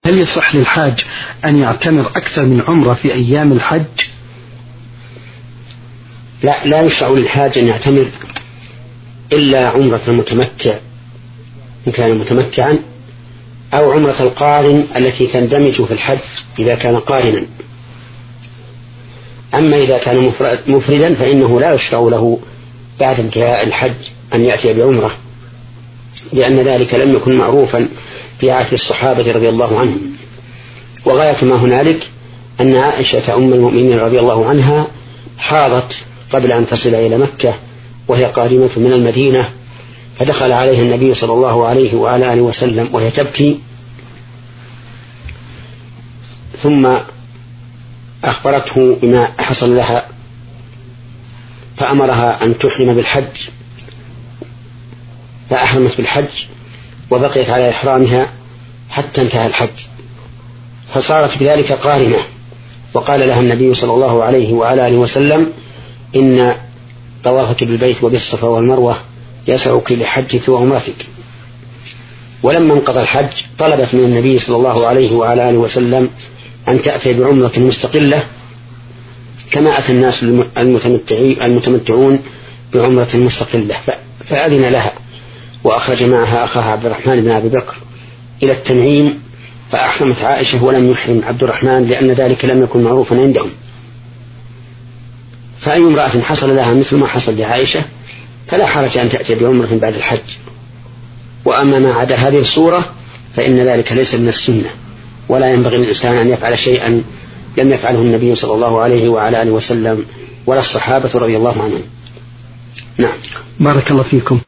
هل يصح للحاج أن يعتمر أكثر من عمرة في أيام الحج؟ لا يشرع للحاج أن يعتمر إلا عمرة المتمتع إن كان متمتعا، أو عمرة القارن التي تندمج في الحج إذا كان قارنا. أما إذا كان مفردا فإنه لا يشرع له بعد انتهاء الحج أن يأتي بعمرة، لأن ذلك لم يكن معروفا في عهد الصحابة رضي الله عنهم. وغاية ما هنالك أن عائشة أم المؤمنين رضي الله عنها حاضت قبل أن تصل إلى مكة وهي قادمة من المدينة، فدخل عليها النبي صلى الله عليه وعلى آله وسلم وهي تبكي، ثم أخبرته بما حصل لها فأمرها أن تحرم بالحج، فأحرمت بالحج وبقيت على إحرامها حتى انتهى الحج، فصارت بذلك قارنة. وقال لها النبي صلى الله عليه وعلى آله وسلم: إن طوافك بالبيت وبالصفا والمروة يسعك لحجك وعمرتك. ولما انقضى الحج طلبت من النبي صلى الله عليه وعلى آله وسلم أن تأتي بعمرة مستقلة كما أتى الناس المتمتعون بعمرة مستقلة، فأذن لها، وأخرج معها أخاها عبد الرحمن بن أبي بكر إلى التنعيم، فأحرمت عائشة ولم يحرم عبد الرحمن لأن ذلك لم يكن معروفا عندهم. فأي امرأة حصل لها مثل ما حصل لعائشة فلا حرج أن تأتي بعمرة بعد الحج. وأما ما عدا هذه الصورة فإن ذلك ليس من السنة، ولا ينبغي للإنسان أن يفعل شيئا لم يفعله النبي صلى الله عليه وعلى آله وسلم ولا الصحابة رضي الله عنهم. نعم. بارك الله فيكم.